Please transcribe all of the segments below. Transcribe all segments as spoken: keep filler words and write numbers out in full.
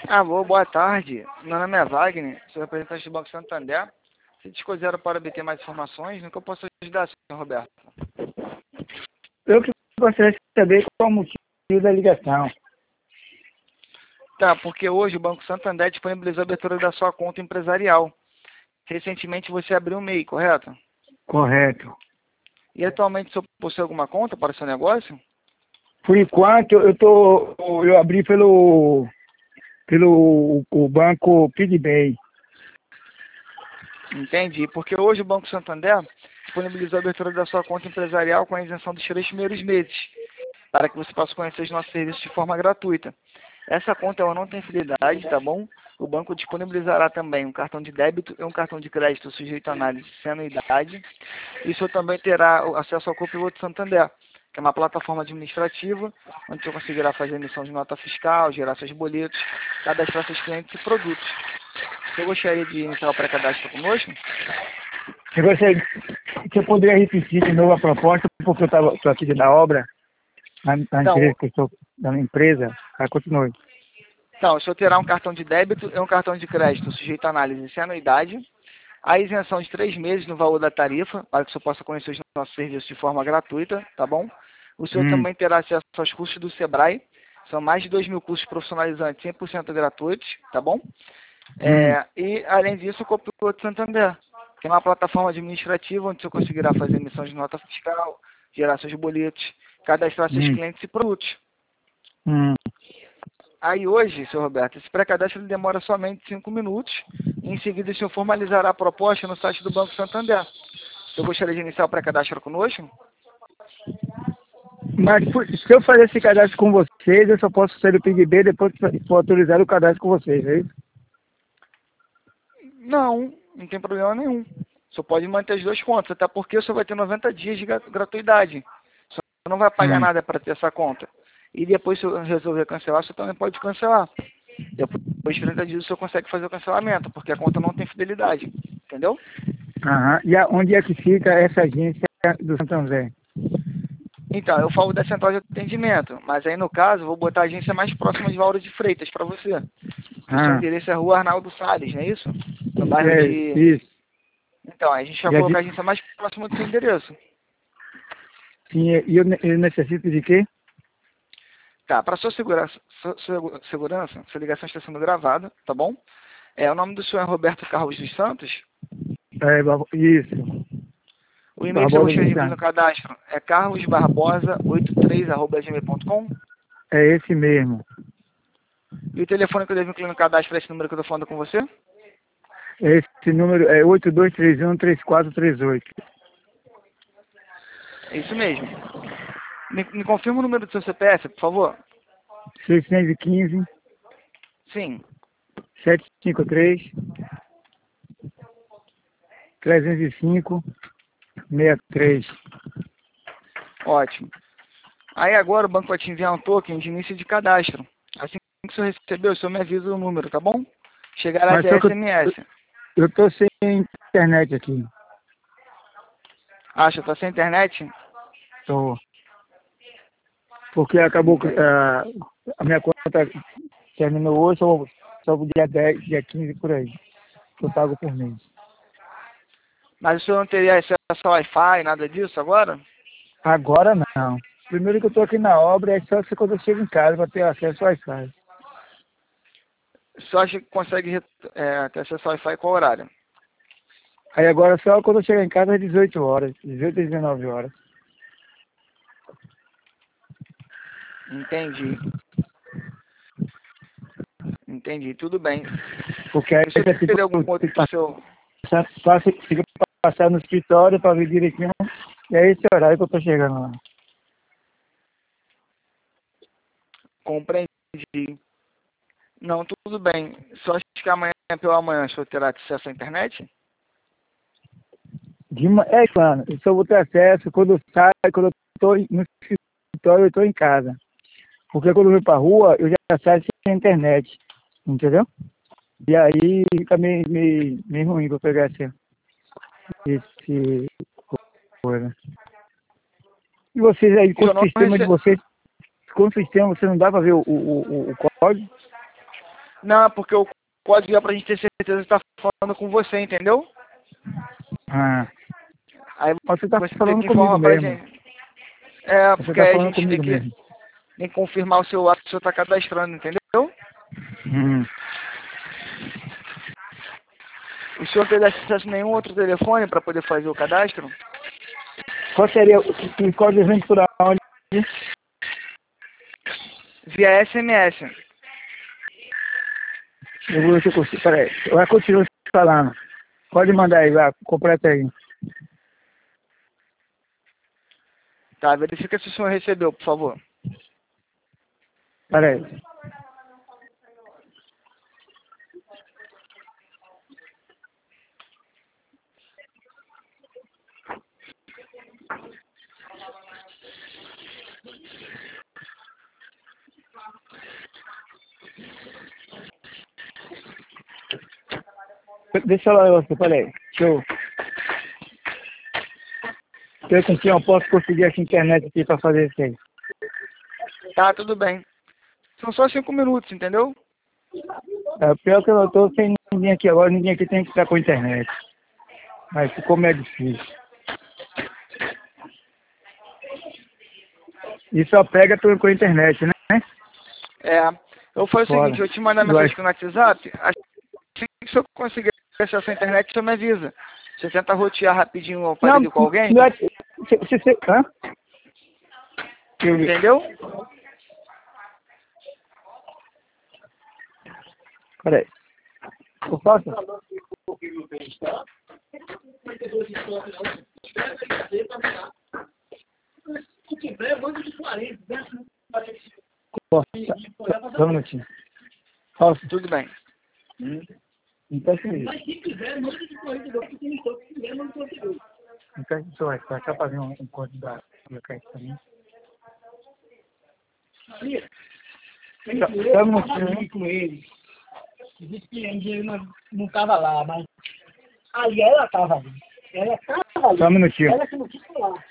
Alô, boa tarde. Meu nome é Wagner, sou representante do Banco Santander. Se dispuseram para obter mais informações, no que eu posso ajudar, senhor Roberto? Eu que gostaria de saber qual o motivo da ligação. Tá, porque hoje o Banco Santander disponibilizou a abertura da sua conta empresarial. Recentemente você abriu um M E I, correto? Correto. E atualmente o senhor possui alguma conta para o seu negócio? Por enquanto, eu tô, eu abri pelo, pelo o banco PigBay. Entendi, porque hoje o Banco Santander disponibilizou a abertura da sua conta empresarial com a isenção dos três primeiros meses, para que você possa conhecer os nossos serviços de forma gratuita. Essa conta ela não tem fidelidade, tá bom? O banco disponibilizará também um cartão de débito e um cartão de crédito sujeito à análise sem anuidade. E o senhor também terá acesso ao Copiloto Santander, que é uma plataforma administrativa, onde o senhor conseguirá fazer emissão de nota fiscal, gerar seus boletos, cadastrar seus clientes e produtos. Você gostaria de iniciar o pré-cadastro conosco? Se você, você poderia repetir de novo a proposta, porque eu estava aqui na obra, na, na Então, empresa que eu estou, da minha empresa, ah, continue. Então, o senhor terá um cartão de débito e um cartão de crédito sujeito à análise sem anuidade, a isenção de três meses no valor da tarifa, para que o senhor possa conhecer os nossos serviços de forma gratuita, tá bom? O senhor Hum. também terá acesso aos cursos do Sebrae, são mais de dois mil cursos profissionalizantes cem por cento gratuitos, tá bom? É, e, além disso, o Copiloto Santander, que é uma plataforma administrativa onde o senhor conseguirá fazer emissão de nota fiscal, gerar seus boletos, cadastrar seus Hum. clientes e produtos. Hum. Aí hoje, senhor Roberto, esse pré-cadastro ele demora somente cinco minutos e em seguida o senhor formalizará a proposta no site do Banco Santander. O senhor gostaria de iniciar o pré-cadastro conosco? Mas por- se eu fazer esse cadastro com vocês, eu só posso sair do PigBay depois que for autorizar o cadastro com vocês, é isso? Não, não tem problema nenhum. O senhor pode manter as duas contas, até porque o senhor vai ter noventa dias de gra- gratuidade. O senhor não vai pagar Hum. nada para ter essa conta. E depois, se eu resolver cancelar, o senhor também pode cancelar. Depois de trinta dias, o senhor consegue fazer o cancelamento, porque a conta não tem fidelidade. Entendeu? Aham. E a- onde é que fica essa agência do Santander? Então, eu falo da central de atendimento, mas aí no caso, eu vou botar a agência mais próxima de Lauro de Freitas para você. O seu Ah, endereço é Rua Arnaldo Salles, não é isso? No bairro é de... isso. Então, a gente vai E a colocar a di- agência mais próxima do seu endereço. Sim, e eu, ne- eu necessito de quê? Tá, para sua segurança, sua, sua segurança, sua ligação está sendo gravada, tá bom? É, o nome do senhor é Roberto Carlos dos Santos. É, Barbo- isso. O e-mail que você Barbosa gostaria dos de incluir no Santos. cadastro é carlosbarbosa oitenta e três arroba gmail ponto com. É esse mesmo. E o telefone que eu devo incluir no cadastro é esse número que eu estou falando com você? Esse número é oito dois três um, três quatro três oito. É isso mesmo. Me, me confirma o número do seu C P F, por favor? seiscentos e quinze, Sim. setecentos e cinquenta e três, trezentos e cinco, sessenta e três. Ótimo. Aí agora o banco vai te enviar um token de início de cadastro. Assim que o senhor receber, o senhor me avisa o número, tá bom? Chegará Mas via só que eu, S M S. eu tô sem internet aqui. Acha, tá sem internet? Tô. Porque acabou que, Entendi. ah, a minha conta terminou hoje, só, só o dia dez, dia quinze por aí. Que eu pago por mês. Mas o senhor não teria acesso ao Wi-Fi, nada disso agora? Agora não. Primeiro que eu tô aqui na obra, é só se quando eu chego em casa para ter acesso ao Wi-Fi. O senhor acha que consegue é, ter acesso ao Wi-Fi qual horário? Aí agora só quando eu chegar em casa é dezoito horas, dezoito e dezenove horas. Entendi. Entendi, tudo bem. Porque aí E o senhor é tipo, teria algum eu outro tenho que do seu... passar, passa- fica passar no escritório para ver direitinho. E é esse horário que eu tô chegando lá. Compreendi. Não, tudo bem. Só acho que amanhã pela manhã o senhor terá acesso à internet? De, ma- é, mano, eu só vou ter acesso quando eu saio, quando eu tô no escritório, eu tô em casa. Porque quando eu vou pra rua, eu já saio sem internet. Entendeu? E aí fica meio, meio, meio ruim pra eu pegar esse, esse coisa. E vocês aí, com Se eu o não sistema de rece... vocês, com o sistema você não dá pra ver o, o, o, o código? Não, porque o código é pra gente ter certeza que tá falando com você, entendeu? Ah, Aí você tá você tem falando que comigo informar pra mesmo. gente. É, Você porque tá aí a falando gente tem comigo que, mesmo. tem que confirmar o seu ato que o senhor tá cadastrando, entendeu? Hum. O senhor teve acesso a nenhum outro telefone para poder fazer o cadastro? Qual seria o o código vem por onde? Via S M S. Eu vou ver se eu consigo. Peraí, vai continuar falando. Pode mandar aí, vai, completa aí. Tá, verifica se o senhor recebeu, por favor. Peraí. Deixa eu falar você, peraí. Deixa eu... Deixa eu ver se eu posso conseguir essa internet aqui pra fazer isso aí. Tá, tudo bem. São só cinco minutos, entendeu? É, pior que eu tô sem ninguém aqui agora, ninguém aqui tem que estar com a internet. Mas como é difícil. E só pega tudo com a internet, né? É. Eu vou fazer o Fora. seguinte, eu te mando a Vai. mensagem aqui no WhatsApp. Assim que o senhor conseguir acesso à internet, o senhor me avisa. Você tenta rotear rapidinho o Não, aparelho com alguém, não é... Se, se, se, hã? Eu vi. entendeu? Peraí. Eu posso? Posso. Só um minutinho. Posso? Tudo bem. Então, assim. Então, isso vai ficar só fazer um, um código da colocar isso também. Só só um minutinho. Com ele. Disse que ele não, não tava lá, mas ali ela tava ali. Ela tava ali. Só um minutinho. Ela que não quis falar.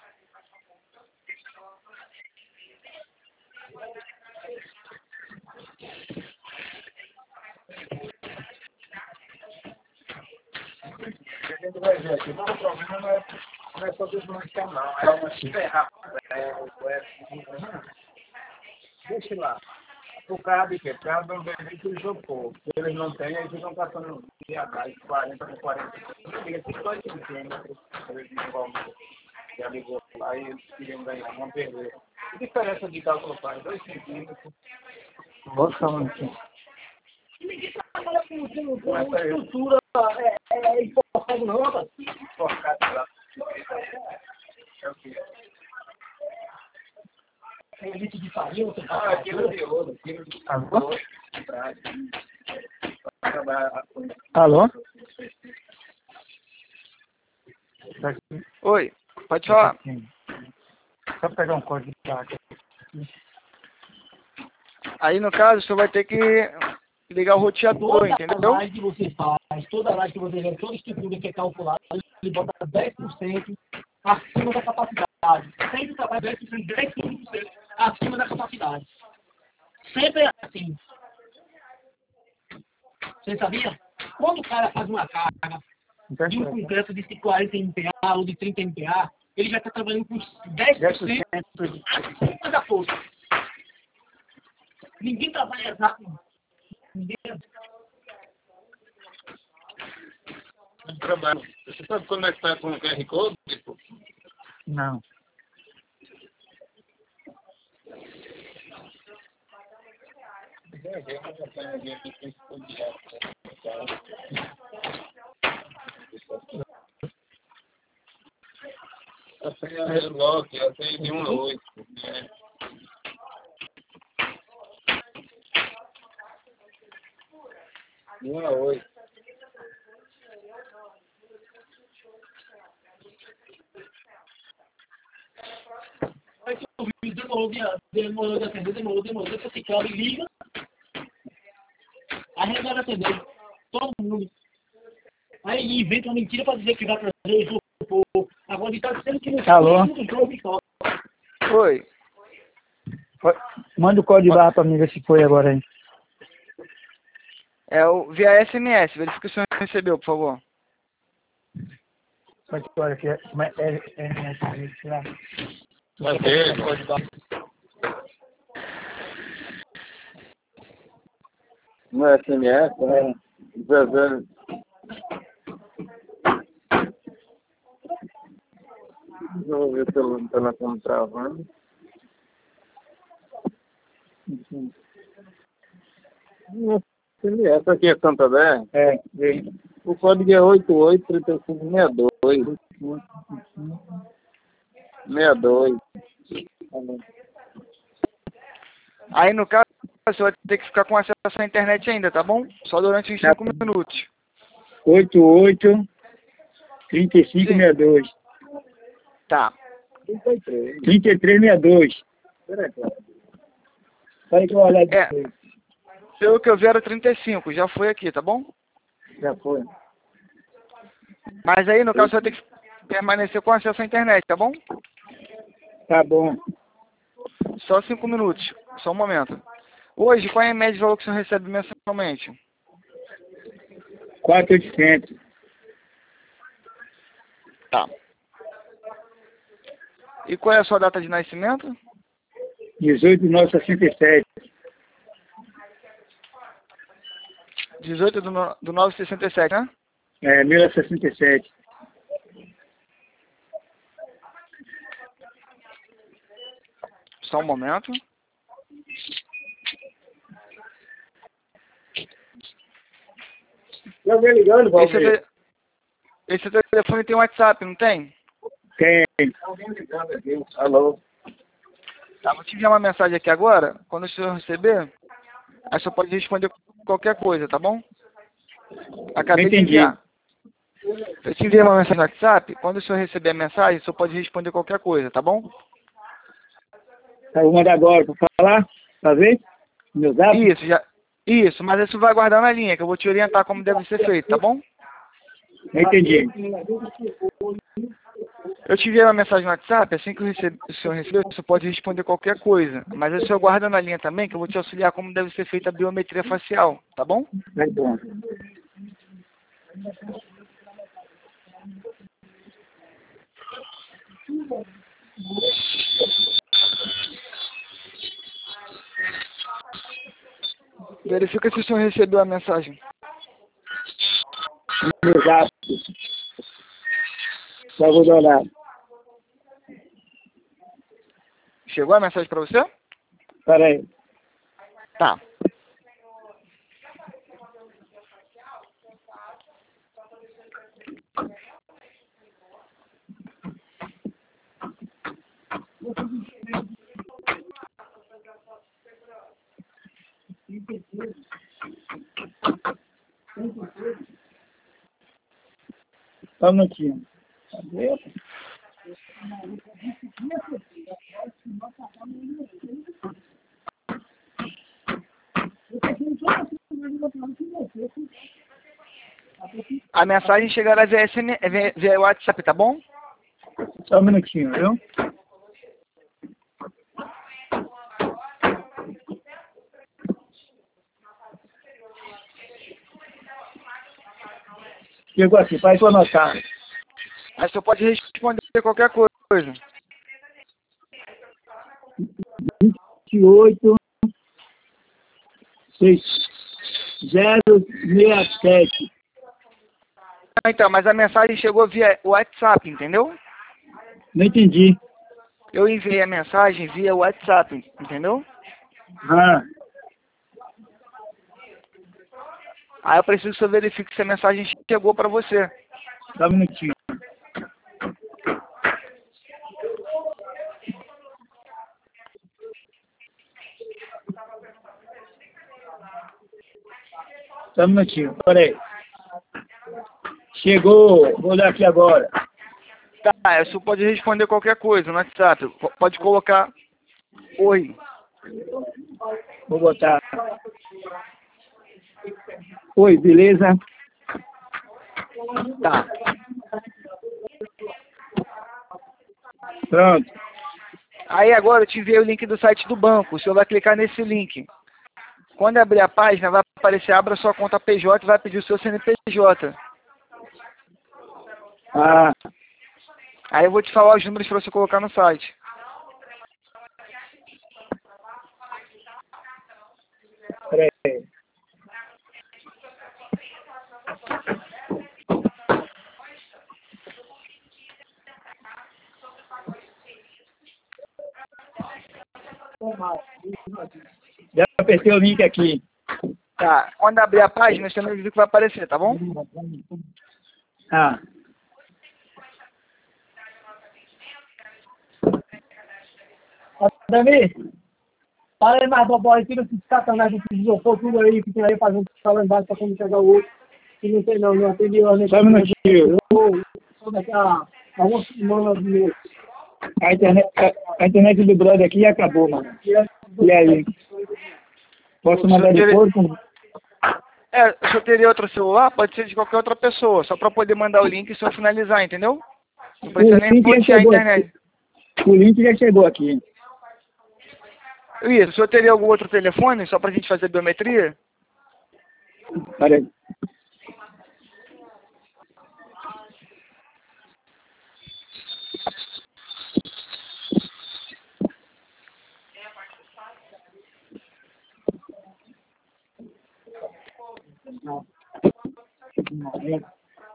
A gente vai ver aqui, mas o problema não é, não é só desmanchar, não. É uma ferrar. É, é, deixa lá. O cara de quê? O cara não vende que isopor. Se eles não têm, aí ficam passando dia atrás, quarenta por quarenta. Fica cinquenta centímetros. Eles não vão. Já ligou lá e eles queriam ganhar, não perder. A diferença de cálculo faz dois centímetros. Vou só um minutinho. Ninguém trabalha com, com, com uma estrutura é, é, enforcada, não, rapaz. Enforcado lá. É o quê? É litro de farinha, você Ah, é quilo de ouro, quilo de Alô? ouro. Alô? Tá aqui. Oi, pode falar. Só pegar um código de placa. Aí, no caso, o senhor vai ter que ligar o roteador, Toda entendeu? laje que você faz, toda laje que você gera, toda estrutura que é calculada, ele bota dez por cento acima da capacidade. Sempre trabalha dez por cento, dez, quinze por cento acima da capacidade. Sempre é assim. Você sabia? Quando o cara faz uma carga de um concreto de quarenta M P A ou de trinta M P A, ele já está trabalhando com dez por cento acima da força. Ninguém trabalha exato. Ninguém. Trabalho. Você sabe conectar com o Q R Code? Não. A senha é lock, a senha de um a oito. De um a oito. Aí o vídeo demorou de, demorou de atender, demorou, demorou, depois você quebra e liga. Aí resolve atender. Todo mundo. Aí inventa uma mentira pra dizer que vai trazer o isopor. Agora ele tá dizendo que não Alô? tem jogo e só. Oi. Manda o código lá pra mim ver se foi agora aí. É o via S M S. Verifica se o senhor recebeu, por favor. Só que olha aqui, mas é, é, é, é, Vai ter. Pode dar. No S M S, né? zero. Vou ver pelo telefone travando. Essa aqui é Santander? é, vem. O código é oito oito três cinco seis dois. sessenta e dois. Aí, no caso, você vai ter que ficar com acesso à internet ainda, tá bom? Só durante uns cinco minutos. oito oito três cinco seis dois. Tá. trinta e três sessenta e dois. Peraí, que eu olhar É. depois. Pelo que eu vi era trinta e cinco, já foi aqui, tá bom? Já foi. Mas aí, no caso, você vai ter que permanecer com acesso à internet, tá bom? Tá bom. Só cinco minutos, só um momento. Hoje, qual é a média de valor que o senhor recebe mensalmente? quatro mil e oitocentos. Tá. E qual é a sua data de nascimento? dezoito de nove de sessenta e sete. dezoito do nove de sessenta e sete, né? É, mil novecentos e sessenta e sete. Só um momento. Eu venho ligando, Esse, Valmir. te... Esse telefone tem WhatsApp, não tem? Tem. Alô? Tá, vou te enviar uma mensagem aqui agora. Quando o senhor receber, aí só pode responder qualquer coisa, tá bom? Acabei de Entendi. enviar. Eu te enviei uma mensagem no WhatsApp. Quando o senhor receber a mensagem, só pode responder qualquer coisa, tá bom? Tá, vou mandar agora pra falar, pra ver? Meu zap? Isso, já. Isso, mas isso vai guardar na linha, que eu vou te orientar como deve ser feito, tá bom? Entendi. Eu te enviei uma mensagem no WhatsApp, assim que o, recebe, o senhor receber, você pode responder qualquer coisa. Mas o senhor guarda na linha também, que eu vou te auxiliar como deve ser feita a biometria facial, tá bom? Tá bom. Verifica se o senhor recebeu a mensagem. Meu zap. Só vou dar uma olhada. Chegou a mensagem para você? Pera aí. Tá. Só um minutinho. Cadê? A mensagem chegará via, S M, via, via WhatsApp, tá bom? Só um minutinho, viu? Chegou aqui, faz pra anotar. Aí você pode responder qualquer coisa. vinte e oito, seis, zero, seis sete. Então, mas a mensagem chegou via WhatsApp, entendeu? Não entendi. Eu enviei a mensagem via WhatsApp, entendeu? Ah, Aí eu preciso que você verifique se a mensagem chegou para você. só um minutinho. Só um minutinho, peraí. Chegou, vou olhar aqui agora. Tá, você pode responder qualquer coisa no WhatsApp. P- Pode colocar oi. Vou botar. Oi, beleza? Tá. Pronto. Aí agora eu te enviei o link do site do banco. O senhor vai clicar nesse link. Quando abrir a página, vai aparecer, abra sua conta P J e vai pedir o seu C N P J. Ah, Aí eu vou te falar os números para você colocar no site. peraí. Já apertei o link aqui. Tá, quando abrir a página, você me diz o que vai aparecer, tá bom? Ah. Davi, para aí mais bobó aí, tira esses satanás desses isopor, tudo aí, que tem aí fazendo sala embaixo pra quando chegar o outro. Que não tem não, não atende ordem. Só um minutinho. Só daqui a algumas semanas de A internet, a, a internet do brother aqui acabou, mano. E aí? Posso mandar depois? É, se eu teria outro celular, pode ser de qualquer outra pessoa, só para poder mandar o link e só finalizar, entendeu? Não precisa nem puxar a internet. O link já chegou aqui. Isso, o senhor teria algum outro telefone, só pra gente fazer biometria? Peraí. Não. Não.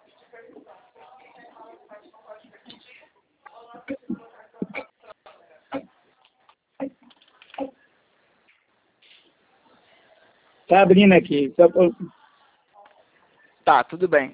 Tá abrindo aqui. Só por... Tá, tudo bem.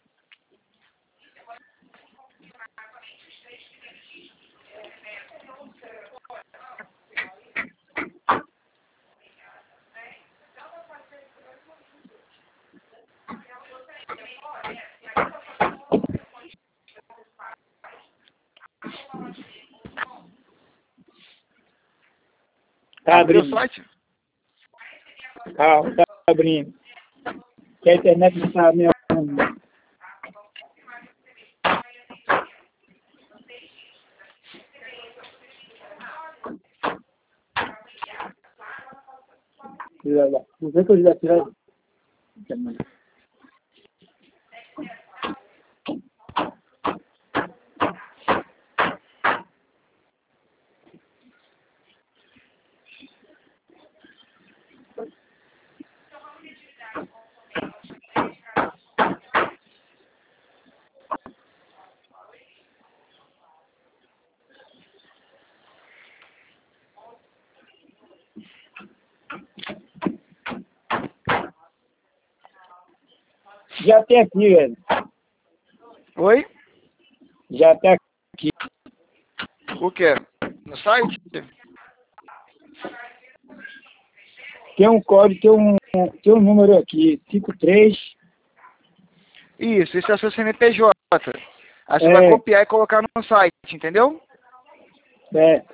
Tá Abriu abrindo. o site? Calma, tá abrindo. Que a internet não tá me arrumando. Não sei que eu já tirei. Já tem aqui, velho. Oi? Já tá aqui. O quê? No site? Tem um código, tem um, tem um número aqui. cinco três. Isso, esse é o seu C N P J. Aí você É. vai copiar e colocar no site, entendeu? É.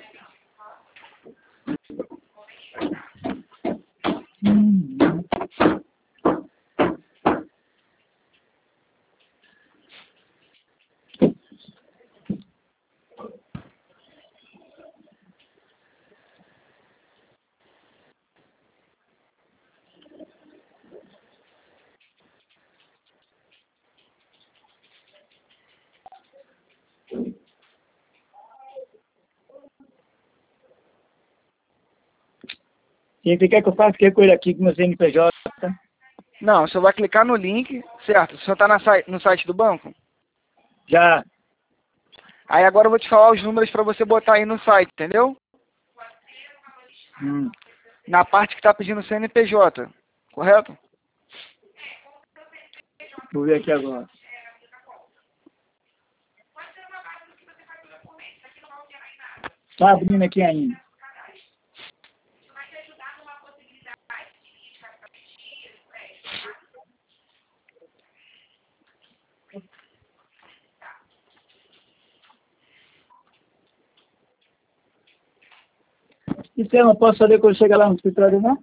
Quem quer que eu faça que coisa aqui com o meu C N P J? Não, você vai clicar no link, certo? Você está no site do banco? Já. Aí agora eu vou te falar os números para você botar aí no site, entendeu? Hum. Na parte que está pedindo C N P J, correto? Vou ver aqui agora. Tá abrindo aqui ainda. Isso eu não posso fazer quando chegar lá no escritório, não?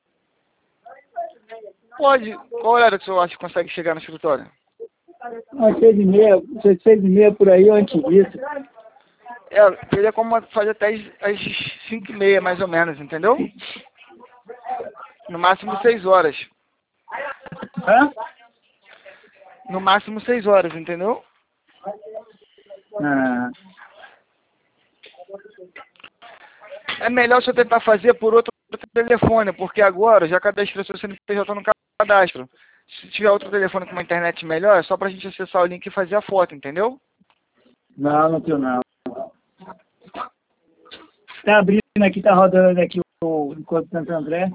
Pode. Qual horário que o senhor acha que consegue chegar no escritório? Às seis e meia, seis e meia por aí, ou antes disso. É, teria como fazer até as, as cinco e meia, mais ou menos, entendeu? No máximo seis horas. Hã? No máximo seis horas, entendeu? Ah, É melhor você tentar fazer por outro telefone, porque agora eu já cadastrei seu C N P J no cadastro. Se tiver outro telefone com uma internet melhor, é só pra gente acessar o link e fazer a foto, entendeu? não, não tenho não. Tá abrindo aqui, tá rodando aqui o Encontro Santo André.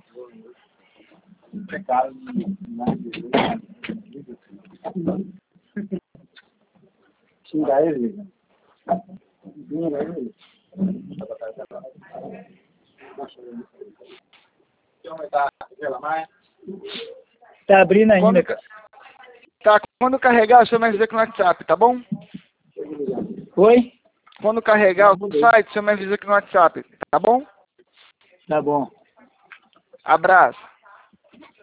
Xingar ele. Xingar ele. Tá abrindo ainda. Quando, ca- tá, quando carregar, você vai me dizer que no WhatsApp, tá bom? Oi? Quando carregar o site, você me avisa aqui no WhatsApp, tá bom? Tá bom. Abraço.